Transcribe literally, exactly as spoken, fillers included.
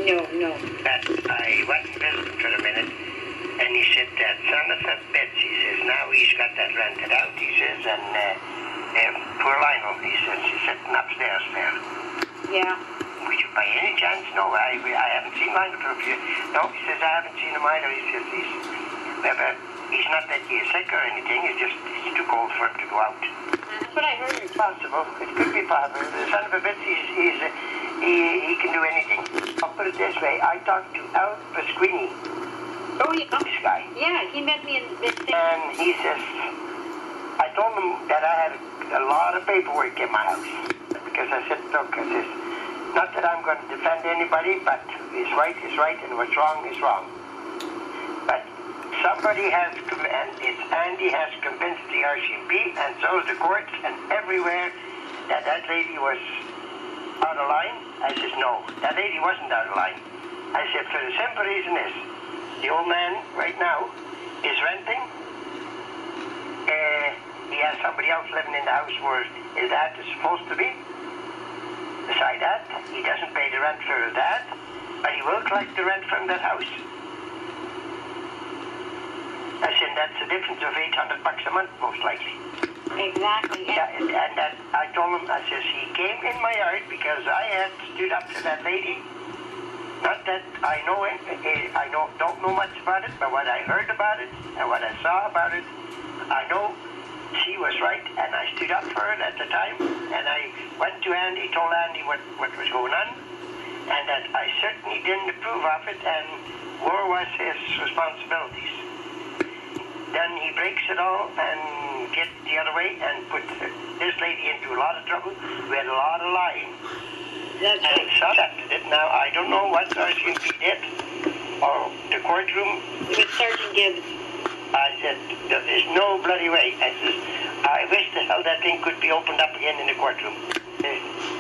No, no. But I went and visited for a minute, and he said that son of a bitch, he says, now he's got that rented out, he says, and uh, uh, poor Lionel, he says, he's sitting upstairs there. Yeah. Would you by any chance? No, I, I haven't seen Lionel for a few. No, he says, I haven't seen him either. He says, he's, uh, he's not that he's sick or anything, it's just it's too cold for him to go out. That's what I heard. It's possible. It could be possible. The son of a bitch, he's, he's, uh, he, he can do anything. I'll put it this way. I talked to Al Pasquini. Oh, yeah. This guy. Yeah, he met me in this thing. And he says, I told him that I had a lot of paperwork in my house. Because I said, look, I says, not that I'm going to defend anybody, but it's right is right and what's wrong is wrong. But somebody has, and it's Andy has convinced the R C M P and so the courts and everywhere that that lady was out of line. I says, no, that lady wasn't out of line. I said, for the simple reason is, the old man right now is renting. Uh, he has somebody else living in the house where his dad is supposed to be. Beside that, he doesn't pay the rent for his dad, but he will collect the rent from that house. I said, that's a difference of eight hundred bucks a month, most likely. Exactly. Yeah, and, and that, I told him, I says, he came in my yard because I had stood up to that lady. Not that I know it, I don't, don't know much about it, but what I heard about it and what I saw about it, I know she was right, and I stood up for it at the time, and I went to Andy, told Andy what, what was going on, and that I certainly didn't approve of it, and where was his responsibilities. Then he breaks it all and gets the other way and put this lady into a lot of trouble. We had a lot of lying. That's And right. so accepted it. Now, I don't know what R C M P did, or the courtroom. It was Sergeant Gibbs. I said, there's no bloody way. I said, I wish the hell that thing could be opened up again in the courtroom. Uh,